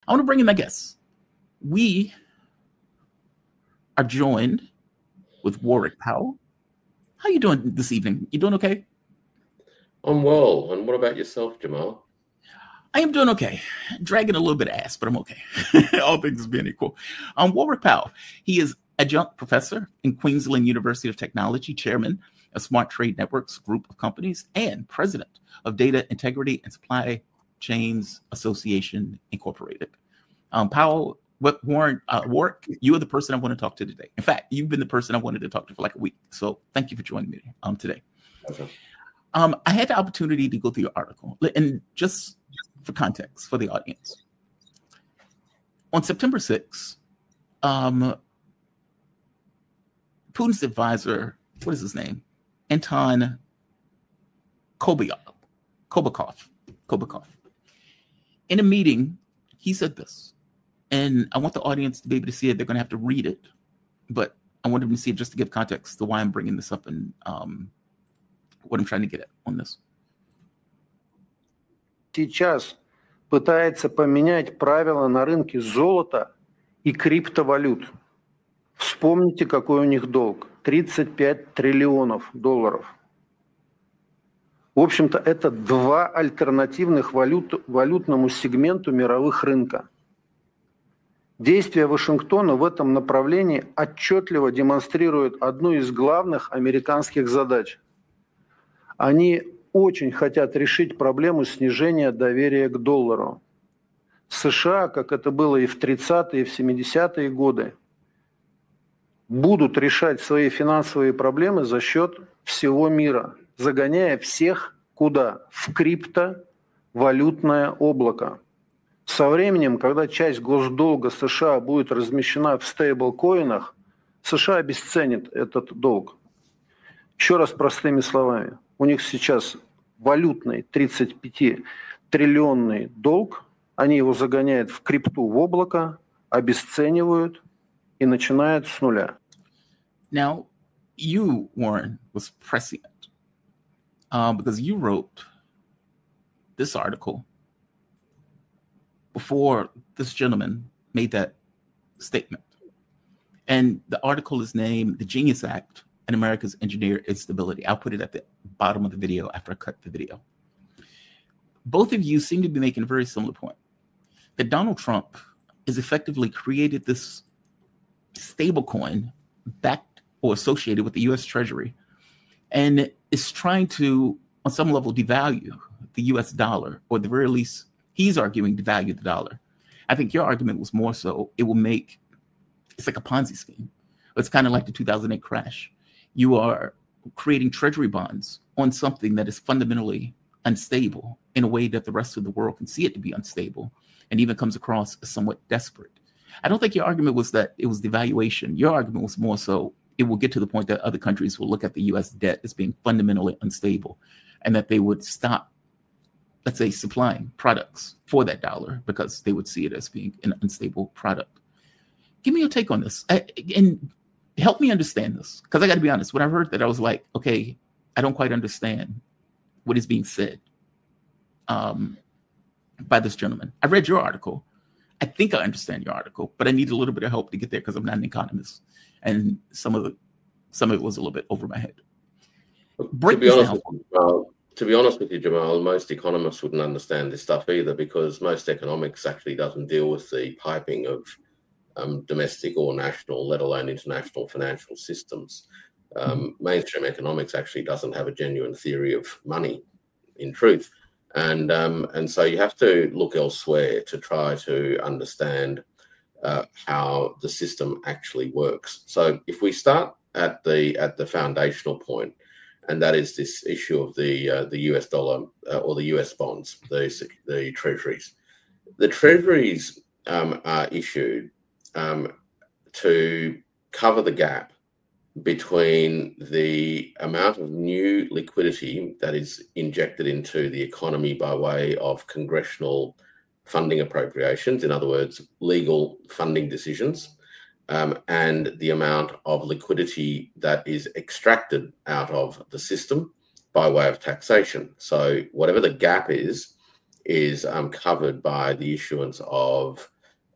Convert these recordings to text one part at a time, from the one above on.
I want to bring in my guests. We are joined with Warwick Powell. How are you doing this evening? You doing okay? I'm well. And what about yourself, Jamal? I am doing okay. Dragging a little bit of ass, but I'm okay. All things being equal. Warwick Powell. He is adjunct professor in Queensland University of Technology, chairman of Smart Trade Networks Group of Companies, and president of Data Integrity and Supply Chains Association, Incorporated. Warwick, you are the person I want to talk to today. In fact, you've been the person I wanted to talk to for like a week. So thank you for joining me today. Okay. I had the opportunity to go through your article, and just for context for the audience, on September 6th, Putin's advisor, what is his name? Anton Kobakov. In a meeting, he said this, and I want the audience to be able to see it. They're going to have to read it, but I want them to see it just to give context to why I'm bringing this up and what I'm trying to get at on this. Сейчас пытается поменять правила на рынке золота и криптовалют. Вспомните, какой у них долг. 35 триллионов долларов. В общем-то, это два альтернативных валютному сегменту мировых рынка. Действия Вашингтона в этом направлении отчетливо демонстрируют одну из главных американских задач. Они очень хотят решить проблему снижения доверия к доллару. США, как это было и в 30-е, и в 70-е годы, будут решать свои финансовые проблемы за счет всего мира, загоняя всех куда? В криптовалютное облако. Со временем, когда часть госдолга США будет размещена в стейблкоинах, США обесценит этот долг. Еще раз простыми словами. У них сейчас валютный 35-триллионный долг, они его загоняют в крипту, в облако, обесценивают и начинают с нуля. Now, you, Warren, was prescient because you wrote this article before this gentleman made that statement. And the article is named The Genius Act and America's Engineered Instability. I'll put it at the bottom of the video after I cut the video. Both of you seem to be making a very similar point, that Donald Trump has effectively created this stablecoin backed or associated with the U.S. Treasury and is trying to, on some level, devalue the U.S. dollar, or at the very least, he's arguing devalue the dollar. I think your argument was more so it's like a Ponzi scheme. It's kind of like the 2008 crash. You are creating treasury bonds on something that is fundamentally unstable in a way that the rest of the world can see it to be unstable and even comes across as somewhat desperate. I don't think your argument was that it was devaluation. Your argument was more so it will get to the point that other countries will look at the U.S. debt as being fundamentally unstable and that they would stop, let's say, supplying products for that dollar because they would see it as being an unstable product. Give me your take on this and help me understand this, because I got to be honest. When I heard that, I was like, okay, I don't quite understand what is being said by this gentleman. I read your article. I think I understand your article, but I need a little bit of help to get there because I'm not an economist, and some of it was a little bit over my head. To be honest with you, Jamal, most economists wouldn't understand this stuff either, because most economics actually doesn't deal with the piping of domestic or national, let alone international financial systems. Mainstream economics actually doesn't have a genuine theory of money, in truth. And so you have to look elsewhere to try to understand how the system actually works. So if we start at the foundational point, and that is this issue of the US dollar or the US bonds, the treasuries. The treasuries are issued to cover the gap between the amount of new liquidity that is injected into the economy by way of congressional funding appropriations, in other words, legal funding decisions, and the amount of liquidity that is extracted out of the system by way of taxation. So whatever the gap is covered by the issuance of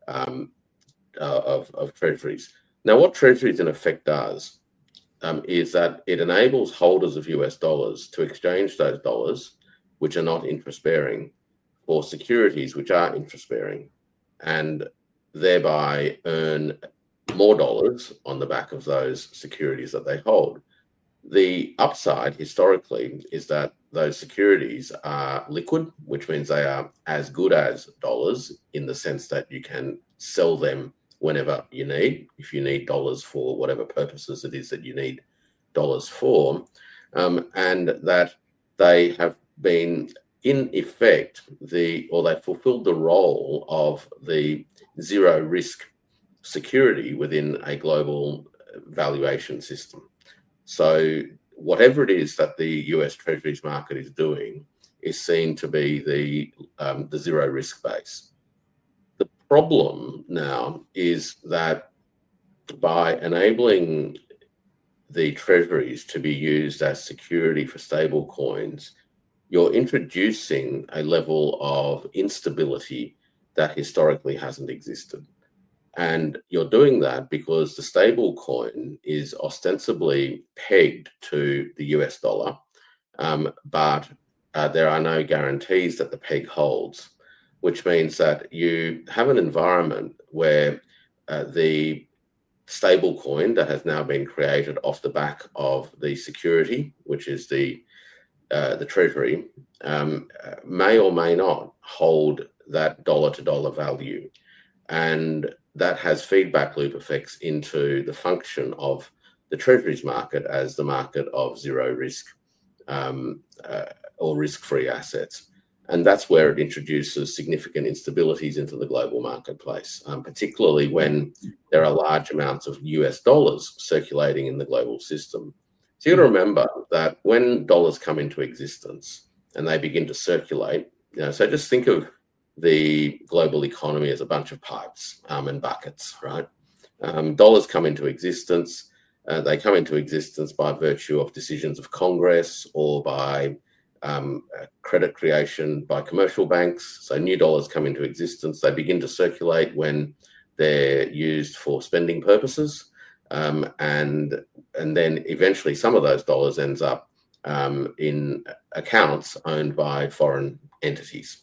of treasuries. Now, what treasuries in effect does is that it enables holders of US dollars to exchange those dollars, which are not interest bearing, for securities which are interest bearing, and thereby earn more dollars on the back of those securities that they hold. The upside historically is that those securities are liquid, which means they are as good as dollars in the sense that you can sell them whenever you need, if you need dollars for whatever purposes it is that you need dollars for, and that they have been in effect they fulfilled the role of the zero risk security within a global valuation system. So whatever it is that the US Treasuries market is doing is seen to be the zero risk base. The problem now is that by enabling the treasuries to be used as security for stable coins, you're introducing a level of instability that historically hasn't existed. And you're doing that because the stable coin is ostensibly pegged to the US dollar, but there are no guarantees that the peg holds, which means that you have an environment where the stable coin that has now been created off the back of the security, which is the treasury, may or may not hold that dollar to dollar value. And that has feedback loop effects into the function of the treasuries market as the market of zero risk or risk-free assets. And that's where it introduces significant instabilities into the global marketplace, particularly when there are large amounts of US dollars circulating in the global system. So you got to remember that when dollars come into existence and they begin to circulate, so just think of the global economy as a bunch of pipes and buckets, right? Dollars come into existence. They come into existence by virtue of decisions of Congress or by credit creation by commercial banks. So new dollars come into existence. They begin to circulate when they're used for spending purposes. And then eventually some of those dollars ends up in accounts owned by foreign entities.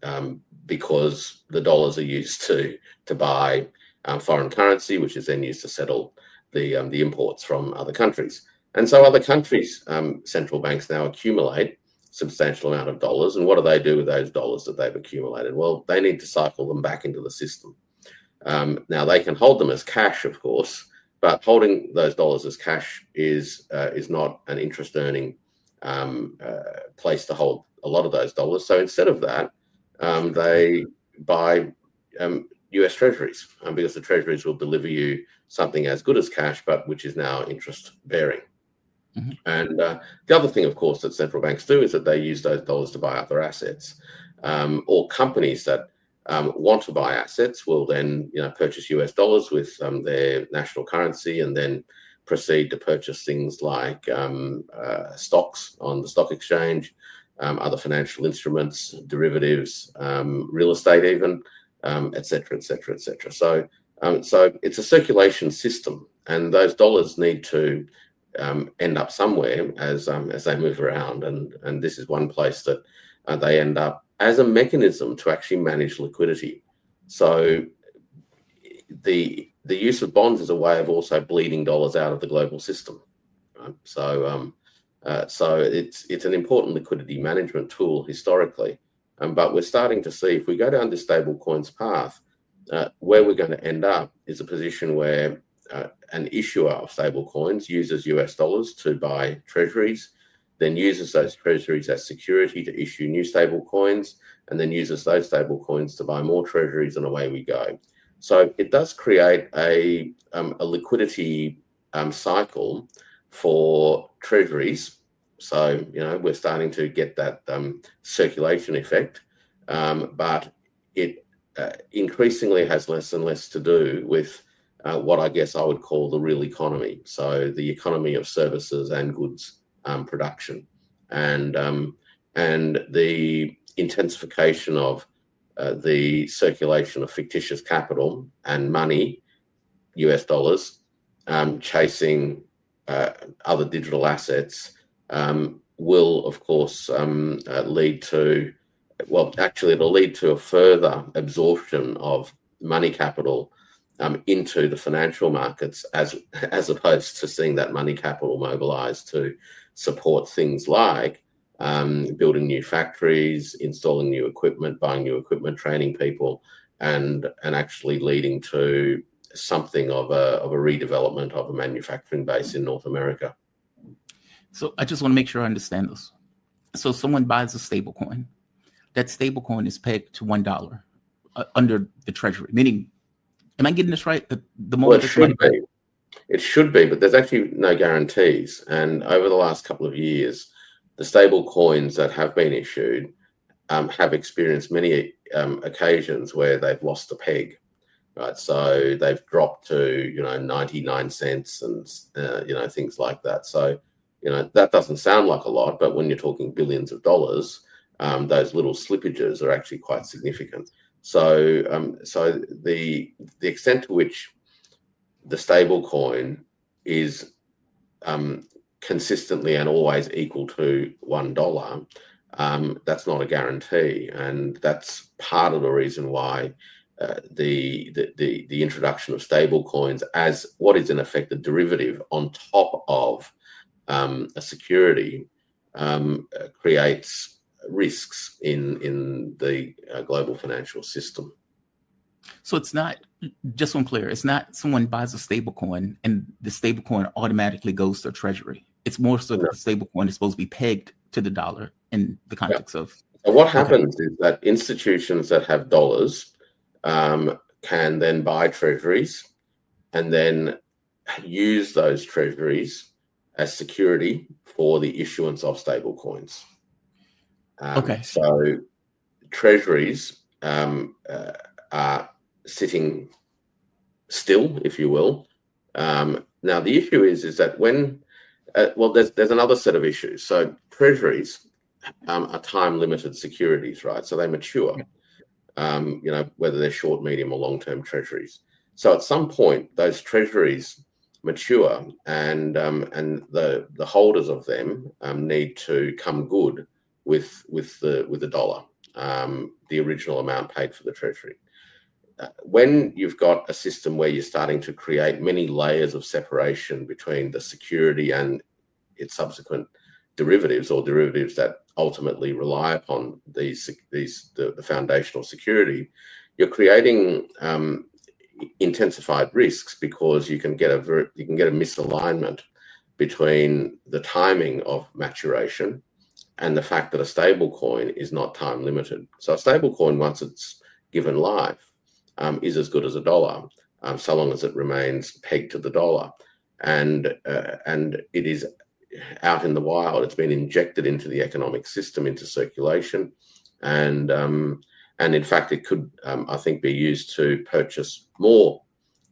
Because the dollars are used to buy foreign currency, which is then used to settle the imports from other countries. And so other countries' central banks now accumulate substantial amount of dollars. And what do they do with those dollars that they've accumulated? Well, they need to cycle them back into the system. Now, they can hold them as cash, of course, but holding those dollars as cash is not an interest-earning place to hold a lot of those dollars. So instead of that, they buy US treasuries because the treasuries will deliver you something as good as cash, but which is now interest bearing. Mm-hmm. And the other thing, of course, that central banks do is that they use those dollars to buy other assets. Or companies that want to buy assets will then purchase US dollars with their national currency and then proceed to purchase things like stocks on the stock exchange, other financial instruments, derivatives, real estate even, et cetera, et cetera, et cetera. So it's a circulation system, and those dollars need to end up somewhere as they move around. And this is one place that they end up as a mechanism to actually manage liquidity. So the use of bonds is a way of also bleeding dollars out of the global system. Right? So it's an important liquidity management tool historically, but we're starting to see if we go down this stable coins path, where we're going to end up is a position where an issuer of stable coins uses US dollars to buy treasuries, then uses those treasuries as security to issue new stable coins, and then uses those stable coins to buy more treasuries, and away we go. So it does create a liquidity cycle for treasuries. So, we're starting to get that circulation effect, but it increasingly has less and less to do with what I guess I would call the real economy. So the economy of services and goods production, and the intensification of the circulation of fictitious capital and money, US dollars, chasing other digital assets will, of course, lead to, well, actually, it'll lead to a further absorption of money capital into the financial markets, as opposed to seeing that money capital mobilized to support things like building new factories, installing new equipment, buying new equipment, training people, and actually leading to something of a redevelopment of a manufacturing base in North America. So I just want to make sure I understand this. So someone buys a stable coin. That stable coin is pegged to $1 under the treasury. Meaning, am I getting this right? The moment it should be, but there's actually no guarantees. And over the last couple of years, the stable coins that have been issued have experienced many occasions where they've lost the peg. Right, so they've dropped to 99 cents and things like that. So that doesn't sound like a lot, but when you're talking billions of dollars, those little slippages are actually quite significant. So the extent to which the stable coin is consistently and always equal to $1, that's not a guarantee, and that's part of the reason why the introduction of stable coins as what is in effect a derivative on top of a security creates risks in the global financial system. So it's not, just so I'm clear, it's not someone buys a stable coin and the stable coin automatically goes to treasury. It's more so that the stable coin is supposed to be pegged to the dollar in the context of. So what happens is that institutions that have dollars can then buy treasuries and then use those treasuries as security for the issuance of stable coins. So treasuries are sitting still, if you will. Now the issue is that when there's another set of issues. So treasuries are time-limited securities, right? So they mature. Whether they're short, medium, or long-term treasuries. So at some point, those treasuries mature, and the holders of them need to come good with the dollar, the original amount paid for the treasury. When you've got a system where you're starting to create many layers of separation between the security and its subsequent derivatives, or derivatives that ultimately rely upon the foundational security, you're creating intensified risks, because you can get a misalignment between the timing of maturation and the fact that a stable coin is not time limited. So a stable coin, once it's given life, is as good as a dollar, so long as it remains pegged to the dollar, and it is out in the wild. It's been injected into the economic system, into circulation, and in fact, it could, I think, be used to purchase more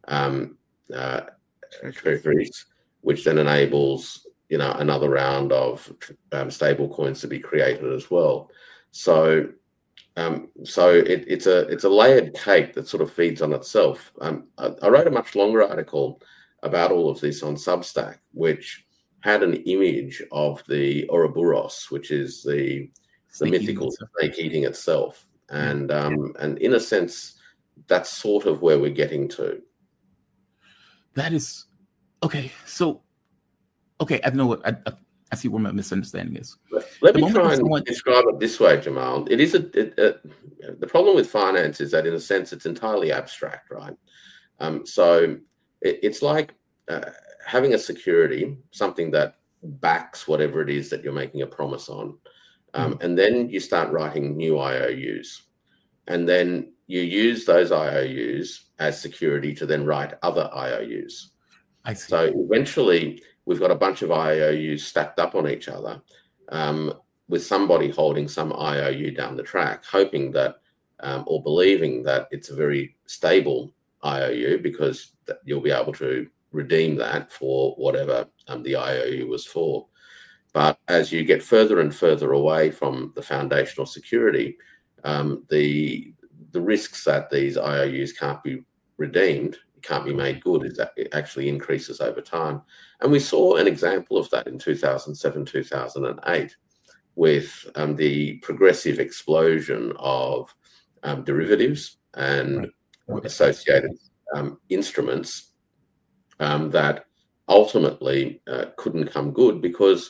treasuries, which then enables another round of stable coins to be created as well. So it's a layered cake that sort of feeds on itself. I wrote a much longer article about all of this on Substack, which had an image of the Ouroboros, which is the mythical snake eating itself, and in a sense, that's sort of where we're getting to. That is okay. So, I know what I see where my misunderstanding is. Let me try and describe it this way, Jamal. It is the problem with finance is that, in a sense, it's entirely abstract, right? So it's like having a security, something that backs whatever it is that you're making a promise on, and then you start writing new IOUs, and then you use those IOUs as security to then write other IOUs. I see. So eventually, we've got a bunch of IOUs stacked up on each other, with somebody holding some IOU down the track, hoping that or believing that it's a very stable IOU, because you'll be able to redeem that for whatever the IOU was for. But as you get further and further away from the foundational security, the the risks that these IOUs can't be redeemed, can't be made good, is that it actually increases over time. And we saw an example of that in 2007, 2008, with the progressive explosion of derivatives and associated instruments that ultimately couldn't come good because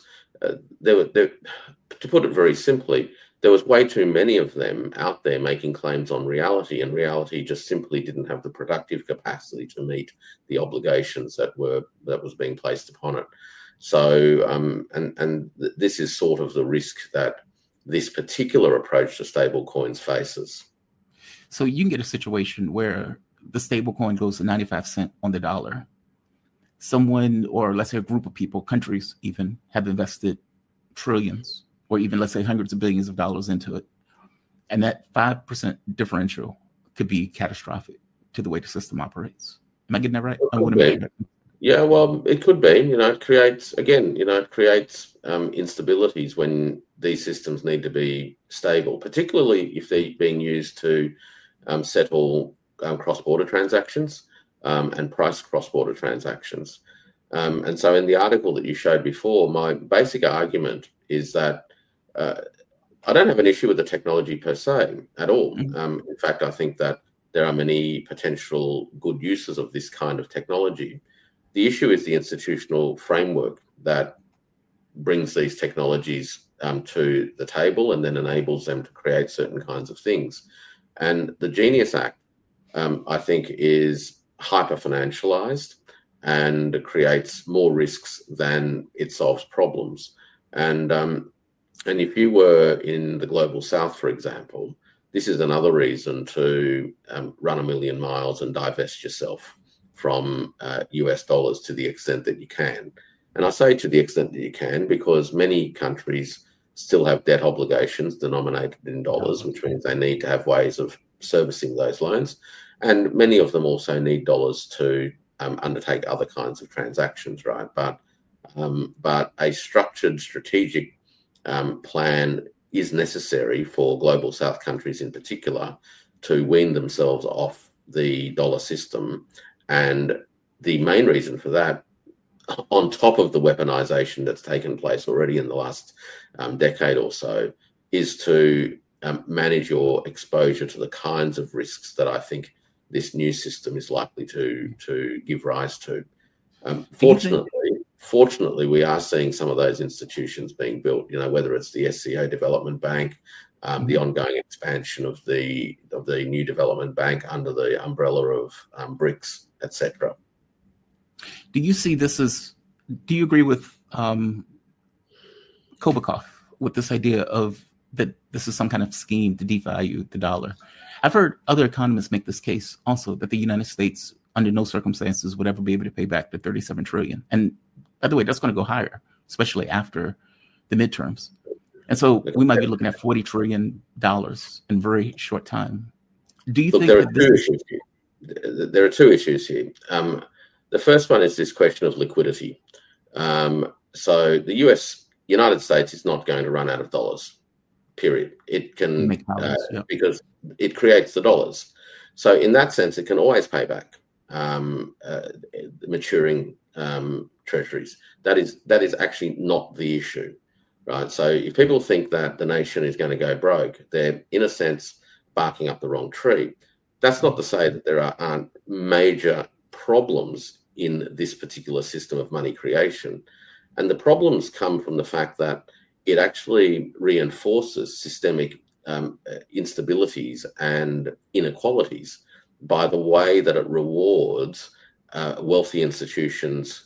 to put it very simply, there was way too many of them out there making claims on reality, and reality just simply didn't have the productive capacity to meet the obligations that was being placed upon it. So, this is sort of the risk that this particular approach to stablecoins faces. So you can get a situation where the stablecoin goes to 95 cents on the dollar. Someone, or let's say a group of people, countries even, have invested trillions, or even let's say hundreds of billions of dollars into it. And that 5% differential could be catastrophic to the way the system operates. Am I getting that right? Yeah, well, it could be. It creates instabilities when these systems need to be stable, particularly if they're being used to settle cross-border transactions and price cross-border transactions. And so in the article that you showed before, my basic argument is that I don't have an issue with the technology per se at all. In fact, I think that there are many potential good uses of this kind of technology. The issue is the institutional framework that brings these technologies to the table and then enables them to create certain kinds of things. And the Genius Act, I think, is hyper-financialized and creates more risks than it solves problems. And if you were in the global south, for example, this is another reason to run a million miles and divest yourself from US dollars to the extent that you can. And I say to the extent that you can because many countries still have debt obligations denominated in dollars, which means they need to have ways of servicing those loans. And many of them also need dollars to undertake other kinds of transactions, right? But a structured, strategic plan is necessary for global south countries in particular to wean themselves off the dollar system. And the main reason for that, on top of the weaponization that's taken place already in the last decade or so, is to manage your exposure to the kinds of risks that I think this new system is likely to give rise to. Fortunately, we are seeing some of those institutions being built, whether it's the SCO Development Bank, the ongoing expansion of the new development bank under the umbrella of BRICS, etc. Do you see this as, do you agree with Kobakov with this idea of that this is some kind of scheme to devalue the dollar? I've heard other economists make this case also, that the United States under no circumstances would ever be able to pay back the $37 trillion. And by the way, that's going to go higher, especially after the midterms. And so we might be looking at $40 trillion in very short time. Do you think there are two issues here? The first one is this question of liquidity. So the United States is not going to run out of dollars, period. It can, because it creates the dollars. So in that sense, it can always pay back maturing treasuries. That is actually not the issue, right? So if people think that the nation is going to go broke, they're in a sense barking up the wrong tree. That's not to say that there aren't major problems in this particular system of money creation. And the problems come from the fact that it actually reinforces systemic instabilities and inequalities by the way that it rewards wealthy institutions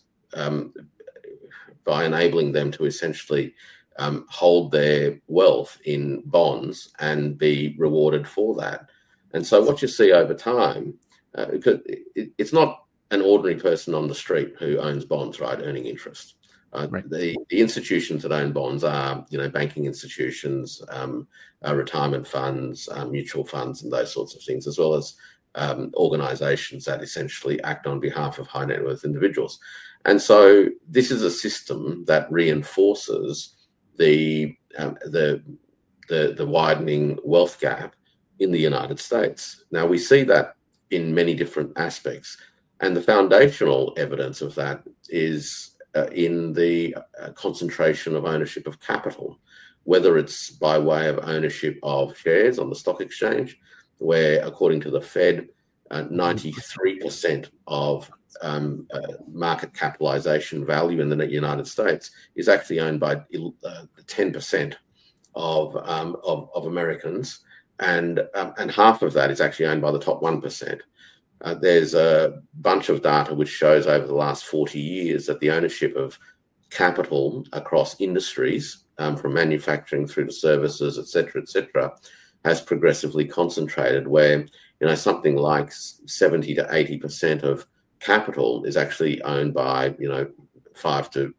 by enabling them to essentially hold their wealth in bonds and be rewarded for that. And so what you see over time, because it's not an ordinary person on the street who owns bonds, right, earning interest. Right. The institutions that own bonds are, banking institutions, retirement funds, mutual funds, and those sorts of things, as well as organizations that essentially act on behalf of high net worth individuals. And so this is a system that reinforces the widening wealth gap in the United States. Now, we see that in many different aspects, and the foundational evidence of that is in the concentration of ownership of capital, whether it's by way of ownership of shares on the stock exchange, where, according to the Fed, 93% of market capitalization value in the United States is actually owned by 10% of Americans, and half of that is actually owned by the top 1%. There's a bunch of data which shows over the last 40 years that the ownership of capital across industries, from manufacturing through to services, et cetera, has progressively concentrated, where something like 70 to 80% of capital is actually owned by 5 to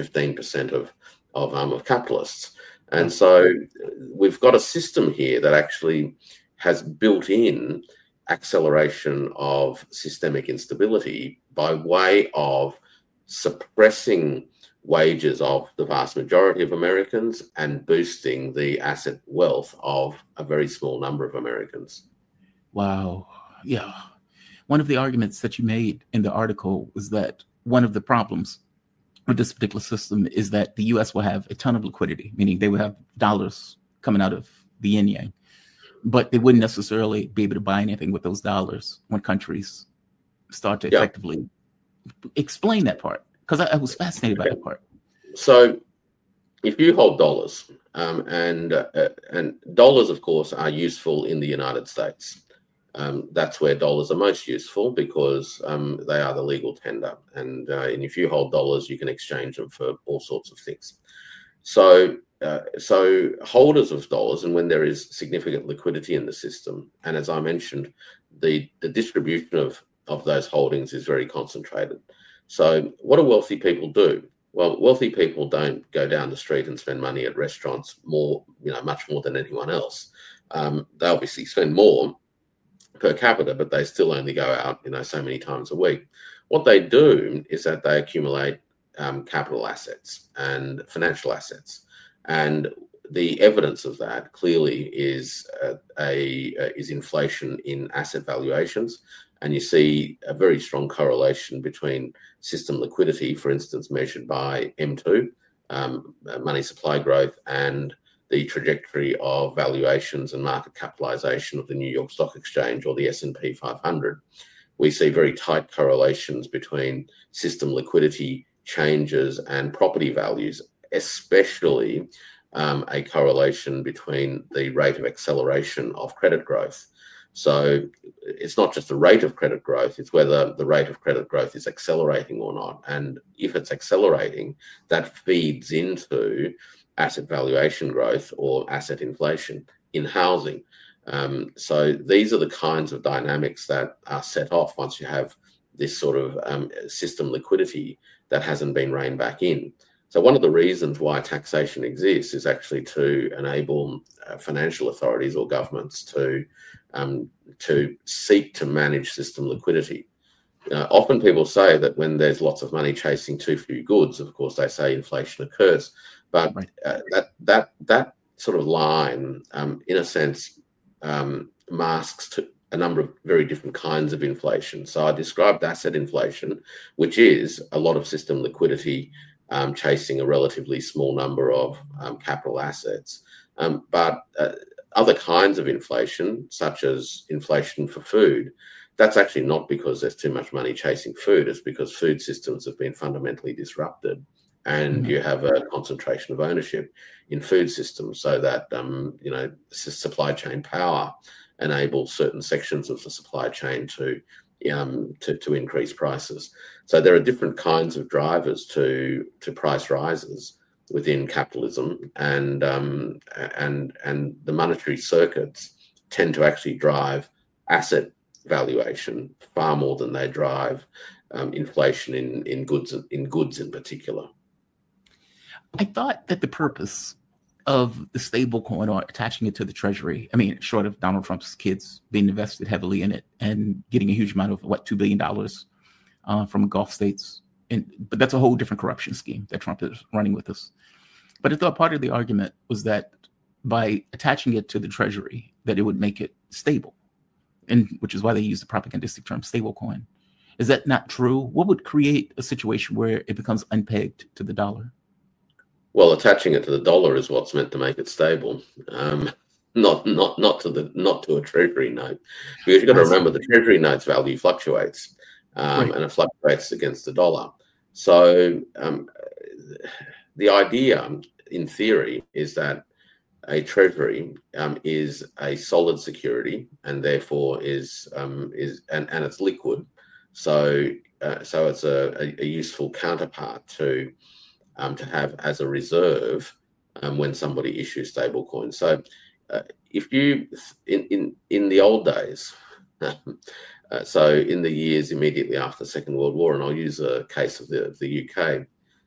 15% of capitalists. And so we've got a system here that actually has built in acceleration of systemic instability by way of suppressing wages of the vast majority of Americans and boosting the asset wealth of a very small number of Americans. Wow. Yeah. One of the arguments that you made in the article was that one of the problems with this particular system is that the U.S. will have a ton of liquidity, meaning they will have dollars coming out of the yin-yang, but they wouldn't necessarily be able to buy anything with those dollars when countries start to effectively explain that part, because I was fascinated by that part. So if you hold dollars, and dollars, of course, are useful in the United States. That's where dollars are most useful, because they are the legal tender. And if you hold dollars, you can exchange them for all sorts of things. So holders of dollars, and when there is significant liquidity in the system, and as I mentioned, the distribution of those holdings is very concentrated. So what do wealthy people do? Well, wealthy people don't go down the street and spend money at restaurants much more than anyone else. They obviously spend more per capita, but they still only go out, so many times a week. What they do is that they accumulate capital assets and financial assets, and the evidence of that clearly is inflation in asset valuations. And you see a very strong correlation between system liquidity, for instance, measured by M2, money supply growth, and the trajectory of valuations and market capitalization of the New York Stock Exchange or the S&P 500. We see very tight correlations between system liquidity changes and property values, especially a correlation between the rate of acceleration of credit growth. So it's not just the rate of credit growth, it's whether the rate of credit growth is accelerating or not. And if it's accelerating, that feeds into asset valuation growth or asset inflation in housing. So these are the kinds of dynamics that are set off once you have this sort of system liquidity that hasn't been reined back in. So one of the reasons why taxation exists is actually to enable financial authorities or governments to seek to manage system liquidity. Often people say that when there's lots of money chasing too few goods, of course they say inflation occurs, but that sort of line, in a sense, masks a number of very different kinds of inflation. So I described asset inflation, which is a lot of system liquidity chasing a relatively small number of capital assets. But other kinds of inflation, such as inflation for food, that's actually not because there's too much money chasing food. It's because food systems have been fundamentally disrupted, and you have a concentration of ownership in food systems, so that supply chain power enables certain sections of the supply chain to increase prices. So there are different kinds of drivers to price rises within capitalism, and the monetary circuits tend to actually drive asset valuation far more than they drive inflation in goods in particular. I thought that the purpose of the stable coin or attaching it to the treasury, short of Donald Trump's kids being invested heavily in it and getting a huge amount of $2 billion from Gulf states, but that's a whole different corruption scheme that Trump is running with us. But I thought part of the argument was that by attaching it to the treasury, that it would make it stable, and which is why they use the propagandistic term stablecoin. Is that not true? What would create a situation where it becomes unpegged to the dollar? Well, attaching it to the dollar is what's meant to make it stable. Not to a treasury note, because you've got to remember the treasury note's value fluctuates, and it fluctuates against the dollar. So the idea, in theory, is that a treasury is a solid security, and therefore is it's liquid. So it's a useful counterpart to have as a reserve when somebody issues stablecoins. So if you in the old days, so in the years immediately after the Second World War, and I'll use a case of the UK,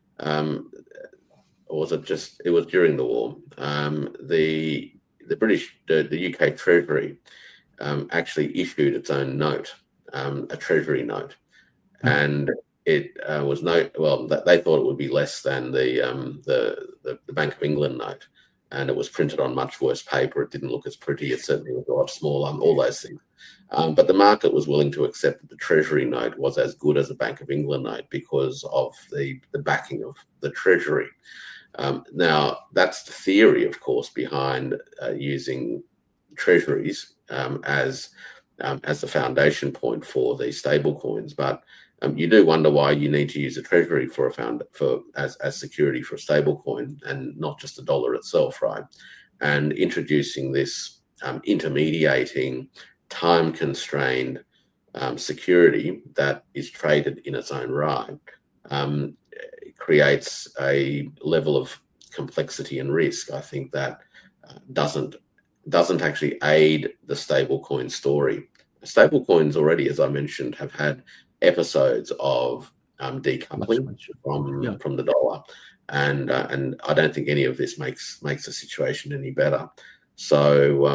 or was it just? It was during the war. The UK Treasury actually issued its own note, a Treasury note, and it was they thought it would be less than the Bank of England note, and it was printed on much worse paper. It didn't look as pretty. It certainly was a lot smaller. All those things, but the market was willing to accept that the Treasury note was as good as a Bank of England note because of the backing of the Treasury. Now, that's the theory, of course, behind using treasuries as the foundation point for these stable coins. But you do wonder why you need to use a treasury as security for a stable coin and not just the dollar itself, right? And introducing this intermediating, time-constrained security that is traded in its own right creates a level of complexity and risk, I think, that doesn't actually aid the stablecoin story. Stablecoins already, as I mentioned, have had episodes of decoupling from the dollar, and I don't think any of this makes the situation any better. So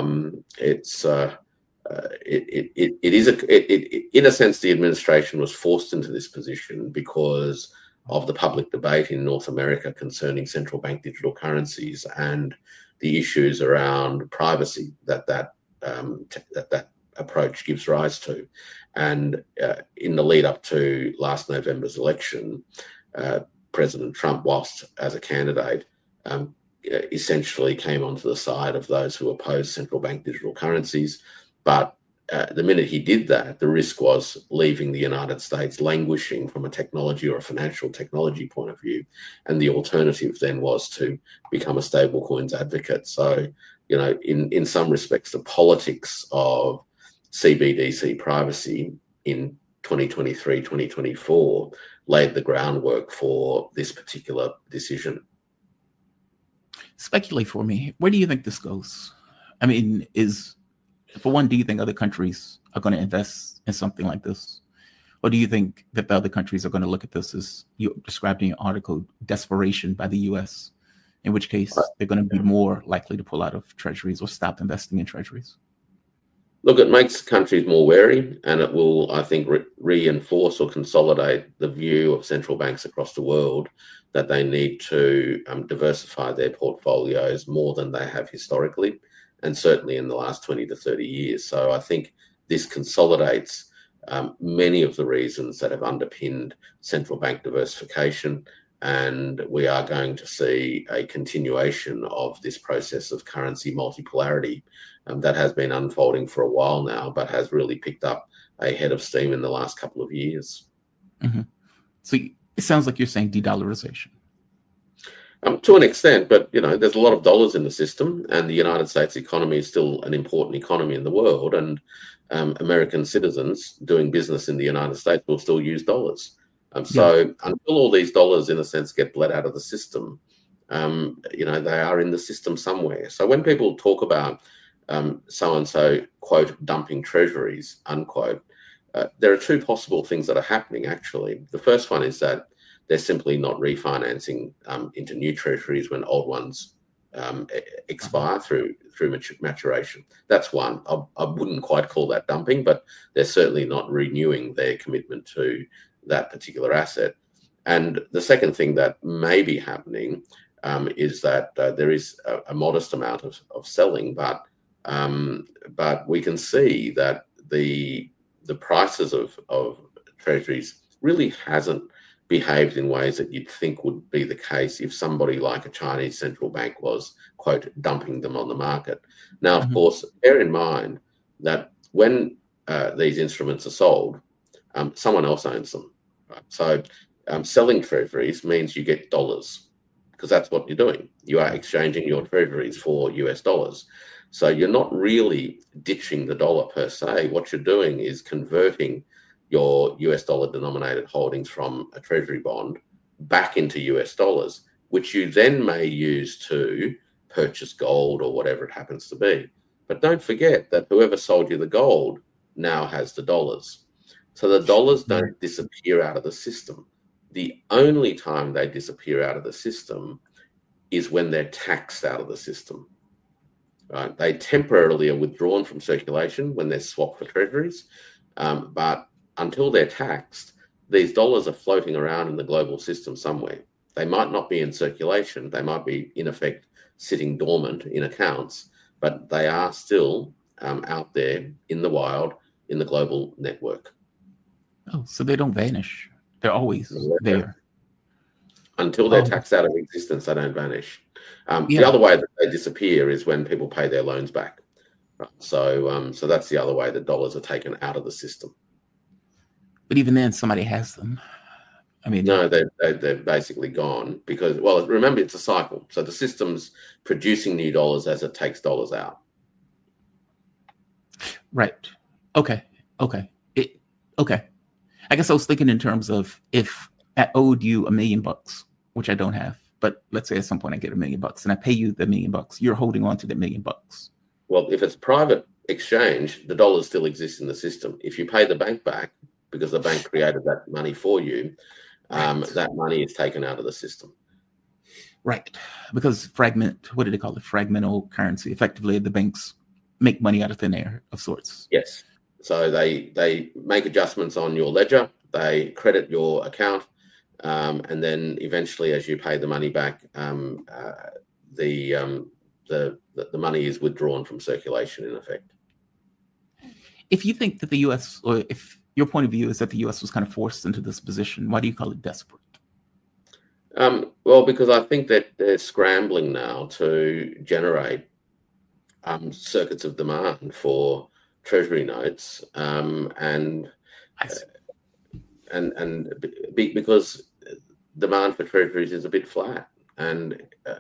in a sense, the administration was forced into this position because of the public debate in North America concerning central bank digital currencies and the issues around privacy that approach gives rise to. And in the lead up to last November's election, President Trump, whilst as a candidate, essentially came onto the side of those who opposed central bank digital currencies. But the minute he did that, the risk was leaving the United States languishing from a technology or a financial technology point of view. And the alternative then was to become a stablecoins advocate. So, in some respects, the politics of CBDC privacy in 2023, 2024 laid the groundwork for this particular decision. Speculate for me. Where do you think this goes? I mean, for one, do you think other countries are going to invest in something like this? Or do you think that the other countries are going to look at this as you described in your article, desperation by the U.S., in which case they're going to be more likely to pull out of treasuries or stop investing in treasuries? Look, it makes countries more wary, and it will, I think, reinforce or consolidate the view of central banks across the world that they need to diversify their portfolios more than they have historically, and certainly in the last 20 to 30 years. So I think this consolidates many of the reasons that have underpinned central bank diversification, and we are going to see a continuation of this process of currency multipolarity that has been unfolding for a while now, but has really picked up a head of steam in the last couple of years. Mm-hmm. So it sounds like you're saying de-dollarization. To an extent, but there's a lot of dollars in the system, and the United States economy is still an important economy in the world, and American citizens doing business in the United States will still use dollars. So until all these dollars, in a sense, get bled out of the system, they are in the system somewhere. So when people talk about so-and-so, quote, dumping treasuries, unquote, there are two possible things that are happening, actually. The first one is that they're simply not refinancing into new treasuries when old ones expire through maturation. That's one. I wouldn't quite call that dumping, but they're certainly not renewing their commitment to that particular asset. And the second thing that may be happening is that there is a modest amount of selling, but But we can see that the prices of treasuries really hasn't behaved in ways that you'd think would be the case if somebody like a Chinese central bank was, quote, dumping them on the market. Now, of course, bear in mind that when these instruments are sold, someone else owns them. Right? So selling treasuries means you get dollars, because that's what you're doing. You are exchanging your treasuries for US dollars. So you're not really ditching the dollar per se. What you're doing is converting your US dollar denominated holdings from a treasury bond back into US dollars, which you then may use to purchase gold or whatever it happens to be. But don't forget that whoever sold you the gold now has the dollars. So the dollars don't disappear out of the system. The only time they disappear out of the system is when they're taxed out of the system. Right? They temporarily are withdrawn from circulation when they're swapped for treasuries, but until they're taxed, these dollars are floating around in the global system somewhere. They might not be in circulation. They might be, in effect, sitting dormant in accounts, but they are still out there in the wild, in the global network. Oh, so they don't vanish. They're always there. Until they're taxed out of existence, they don't vanish. The other way that they disappear is when people pay their loans back. Right? So that's the other way that dollars are taken out of the system. But even then, somebody has them. I mean, no, they're basically gone because, well, remember, it's a cycle. So the system's producing new dollars as it takes dollars out. Right. Okay. Okay. I guess I was thinking in terms of if I owed you $1 million, which I don't have, but let's say at some point I get $1 million and I pay you the $1 million, you're holding on to the $1 million. Well, if it's private exchange, the dollars still exist in the system. If you pay the bank back because the bank created that money for you, that money is taken out of the system. Right. Because what do they call it? Fragmental currency. Effectively, the banks make money out of thin air of sorts. Yes. So they make adjustments on your ledger, they credit your account, and then eventually, as you pay the money back, the money is withdrawn from circulation in effect. If you think that the U.S., or if your point of view is that the U.S. was kind of forced into this position, why do you call it desperate? Well, because I think that they're scrambling now to generate circuits of demand for treasury notes, because demand for treasuries is a bit flat, and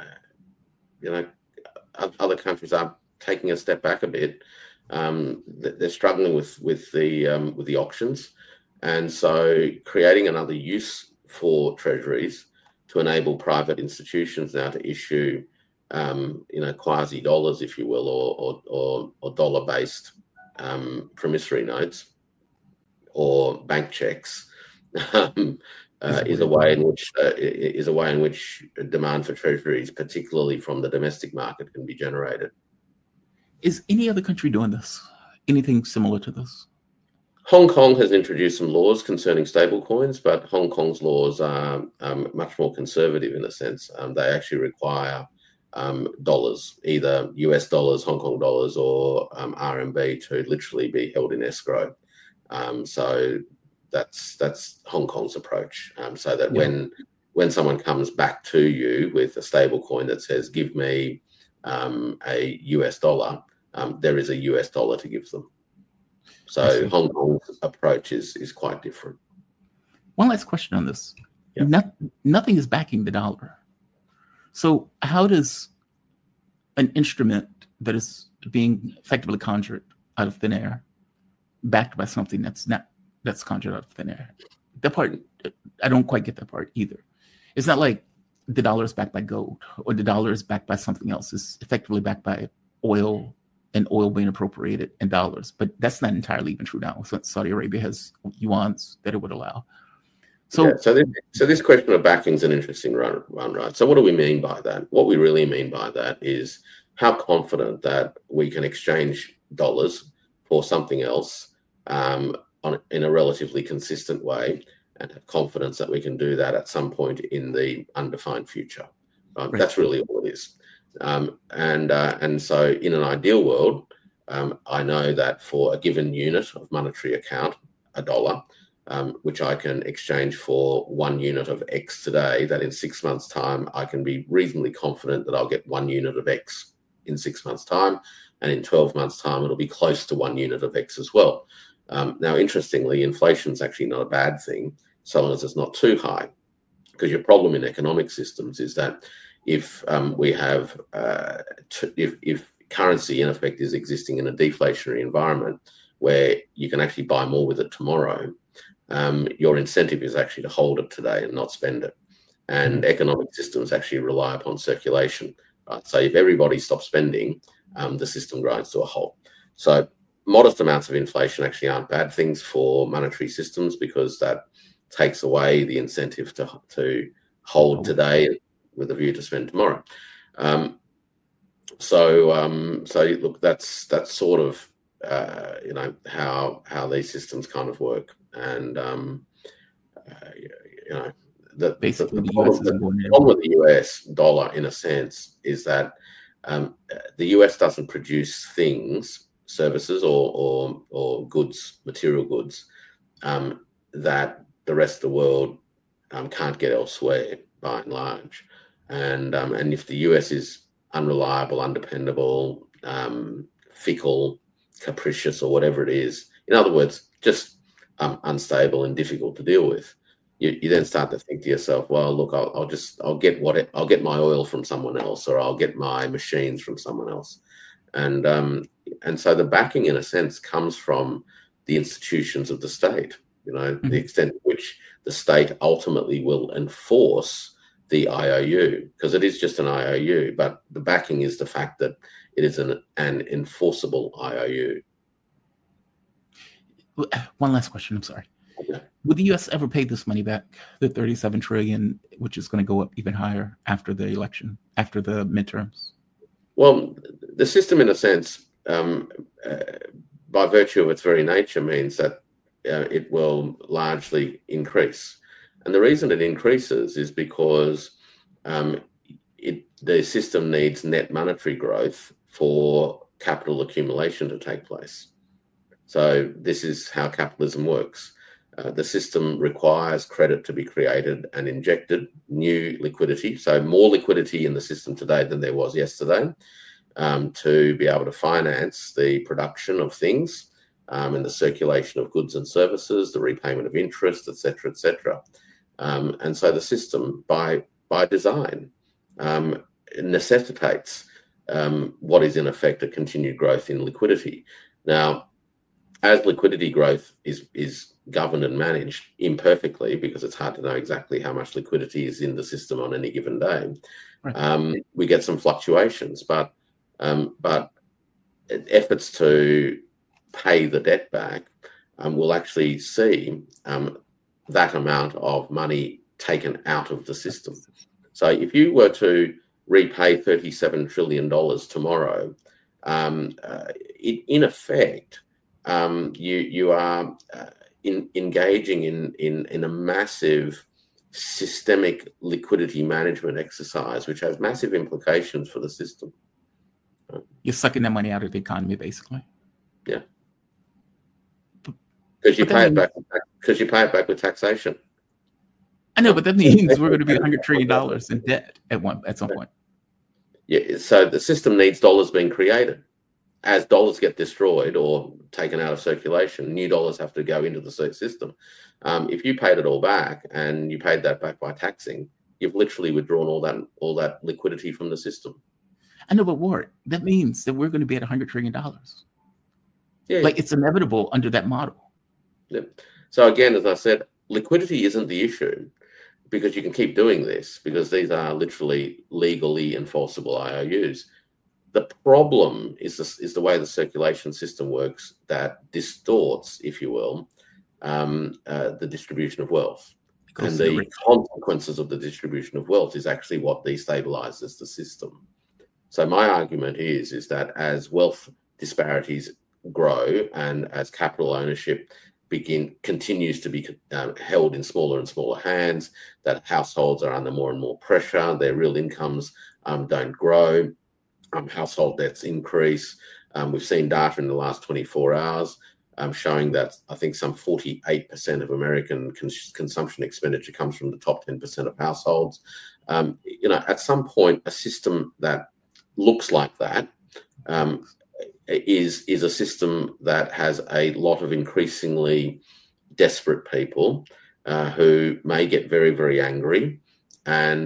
other countries are taking a step back a bit. They're struggling with the auctions, and so creating another use for treasuries to enable private institutions now to issue quasi dollars, if you will, or dollar based promissory notes or bank checks is a way in which demand for treasuries, particularly from the domestic market, can be generated. Is any other country doing this? Anything similar to this? Hong Kong has introduced some laws concerning stable coins, but Hong Kong's laws are much more conservative in a sense. They actually require dollars, either US dollars, Hong Kong dollars, or RMB to literally be held in escrow. So that's Hong Kong's approach. So that when someone comes back to you with a stable coin that says, give me a US dollar, there is a US dollar to give them. So Hong Kong's approach is quite different. One last question on this. Nothing is backing the dollar. So how does an instrument that is being effectively conjured out of thin air, backed by something that's conjured out of thin air? That part, I don't quite get that part either. It's not like the dollar is backed by gold or the dollar is backed by something else. It's effectively backed by oil and oil being appropriated in dollars. But that's not entirely even true now. So Saudi Arabia has yuans that it would allow. So this question of backing is an interesting one, right? So what do we mean by that? What we really mean by that is how confident that we can exchange dollars for something else in a relatively consistent way, and have confidence that we can do that at some point in the undefined future. Right. That's really all it is. And so in an ideal world, I know that for a given unit of monetary account, $1, which I can exchange for 1 unit of X today, that in 6 months' time, I can be reasonably confident that I'll get 1 unit of X in 6 months' time. And in 12 months' time, it'll be close to 1 unit of X as well. Now, interestingly, inflation is actually not a bad thing, so long as it's not too high. Because your problem in economic systems is that if we have, if currency in effect is existing in a deflationary environment where you can actually buy more with it tomorrow, your incentive is actually to hold it today and not spend it. And economic systems actually rely upon circulation. Right? So if everybody stops spending, the system grinds to a halt. So modest amounts of inflation actually aren't bad things for monetary systems, because that takes away the incentive to hold today with a view to spend tomorrow. So look, that's sort of how these systems kind of work. And the problem with the US dollar, in a sense, is that the US doesn't produce things, services or goods, material goods, that the rest of the world can't get elsewhere, by and large. And if the US is unreliable, undependable, fickle, capricious, or whatever it is, in other words, just unstable and difficult to deal with, you then start to think to yourself, well, look, I'll get my oil from someone else, or I'll get my machines from someone else. And so the backing, in a sense, comes from the institutions of the state, the extent to which the state ultimately will enforce the IOU, because it is just an IOU, but the backing is the fact that it is an enforceable IOU. One last question, I'm sorry. Okay. Will the U.S. ever pay this money back, the $37 trillion, which is going to go up even higher after the election, after the midterms? Well, the system, in a sense, by virtue of its very nature, means that it will largely increase. And the reason it increases is because the system needs net monetary growth for capital accumulation to take place. So this is how capitalism works. The system requires credit to be created and injected, new liquidity, so more liquidity in the system today than there was yesterday, to be able to finance the production of things, and the circulation of goods and services, the repayment of interest, etc., etc. And so the system, by design, necessitates what is in effect a continued growth in liquidity. Now, as liquidity growth is governed and managed imperfectly, because it's hard to know exactly how much liquidity is in the system on any given day, right, we get some fluctuations. But efforts to pay the debt back will actually see that amount of money taken out of the system. So if you were to repay $37 trillion tomorrow, in effect, you are engaging in a massive systemic liquidity management exercise, which has massive implications for the system. You're sucking that money out of the economy, basically. Yeah. Because you pay it back with taxation. I know, but that means we're going to be $100 trillion in debt at some point. Yeah. So the system needs dollars being created. As dollars get destroyed or taken out of circulation, new dollars have to go into the system. If you paid it all back and you paid that back by taxing, you've literally withdrawn all that liquidity from the system. I know, but Ward, that means that we're going to be at $100 trillion. Yeah. Like, it's inevitable under that model. Yeah. So again, as I said, liquidity isn't the issue, because you can keep doing this, because these are literally legally enforceable IOUs. The problem is the way the circulation system works, that distorts, if you will, the distribution of wealth. And the consequences of the distribution of wealth is actually what destabilizes the system. So my argument is that as wealth disparities grow and as capital ownership continues to be held in smaller and smaller hands, that households are under more and more pressure, their real incomes don't grow, household debts increase. We've seen data in the last 24 hours showing that I think some 48% of American consumption expenditure comes from the top 10% of households. At some point, a system that looks like that is a system that has a lot of increasingly desperate people who may get very, very angry. And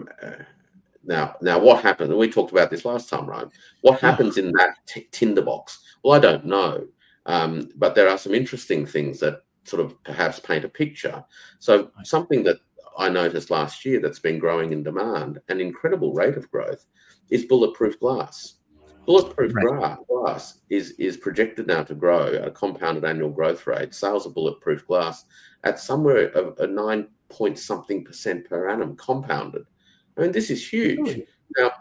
now what happens? And we talked about this last time, right? What happens in that tinderbox? Well, I don't know. But there are some interesting things that sort of perhaps paint a picture. So something that I noticed last year that's been growing in demand, an incredible rate of growth, is bulletproof glass. Bulletproof glass is projected now to grow at a compounded annual growth rate, sales of bulletproof glass, at somewhere of a 9-point-something% per annum compounded. I mean, this is huge. Really? Now,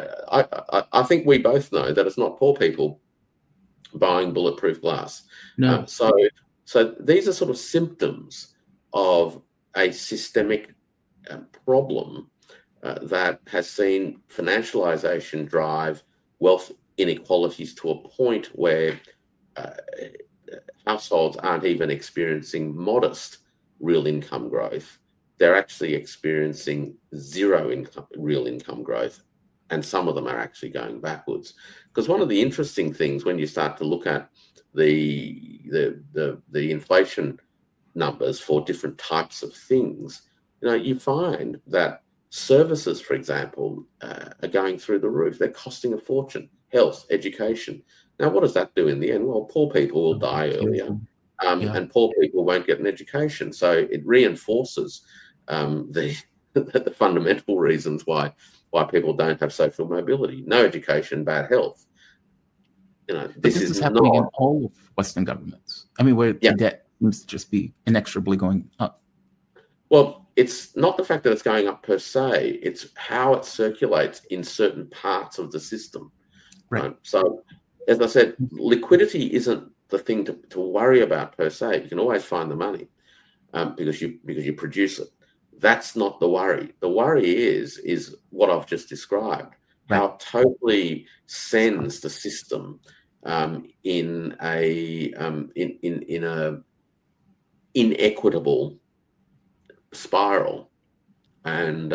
I think we both know that it's not poor people buying bulletproof glass. No. So these are sort of symptoms of a systemic problem that has seen financialization drive wealth inequalities to a point where households aren't even experiencing modest real income growth. They're actually experiencing zero real income growth, and some of them are actually going backwards. Because one of the interesting things when you start to look at the inflation numbers for different types of things, you find that services, for example, are going through the roof. They're costing a fortune. Health, education. Now, what does that do in the end? Well, poor people will die earlier, and poor people won't get an education. So it reinforces the fundamental reasons why people don't have social mobility. No education, bad health. This is happening in all of Western governments. I mean, where the debt seems to just be inexorably going up. Well, it's not the fact that it's going up per se. It's how it circulates in certain parts of the system. Right. So, as I said, liquidity isn't the thing to worry about per se. You can always find the money because you produce it. That's not the worry. The worry is what I've just described. Right. How it totally sends the system in a inequitable spiral, and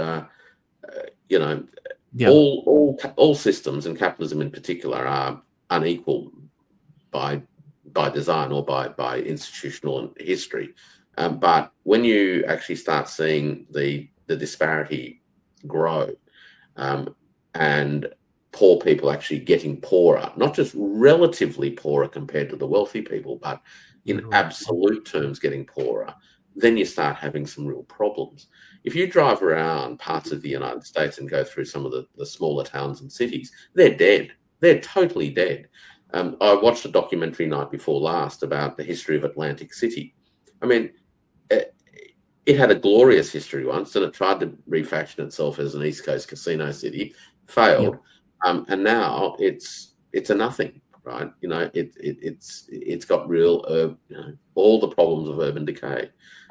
all systems, and capitalism in particular, are unequal by design or by institutional history. But when you actually start seeing the disparity grow, and poor people actually getting poorer, not just relatively poorer compared to the wealthy people, but in absolute terms getting poorer, then you start having some real problems. If you drive around parts of the United States and go through some of the smaller towns and cities, they're dead. They're totally dead. I watched a documentary night before last about the history of Atlantic City. I mean, it had a glorious history once, and it tried to refashion itself as an East Coast casino city, failed, and now it's a nothing. Right, it's got real, all the problems of urban decay.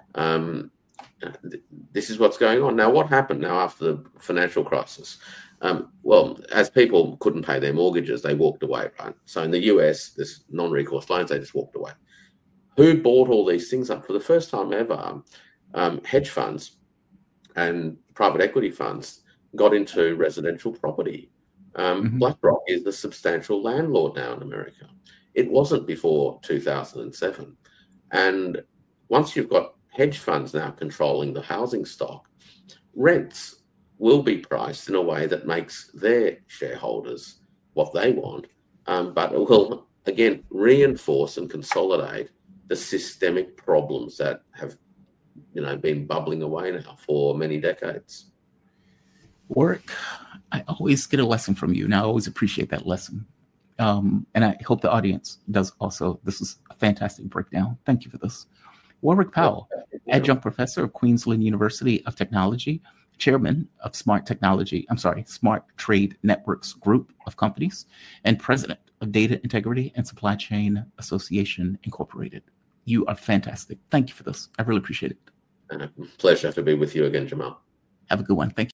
This is what's going on now. What happened now after the financial crisis? Well, as people couldn't pay their mortgages, they walked away. Right. So in the US, this non-recourse loans, they just walked away. Who bought all these things up for the first time ever? Hedge funds and private equity funds got into residential property. BlackRock is the substantial landlord now in America. It wasn't before 2007. And once you've got hedge funds now controlling the housing stock, rents will be priced in a way that makes their shareholders what they want, but it will, again, reinforce and consolidate the systemic problems that have been bubbling away now for many decades. Warwick, I always get a lesson from you, and I always appreciate that lesson. And I hope the audience does also. This is a fantastic breakdown. Thank you for this. Warwick Powell, adjunct professor of Queensland University of Technology, chairman of Smart Trade Networks Group of Companies, and president of Data Integrity and Supply Chain Association, Incorporated. You are fantastic. Thank you for this. I really appreciate it. Pleasure to be with you again, Jamal. Have a good one. Thank you.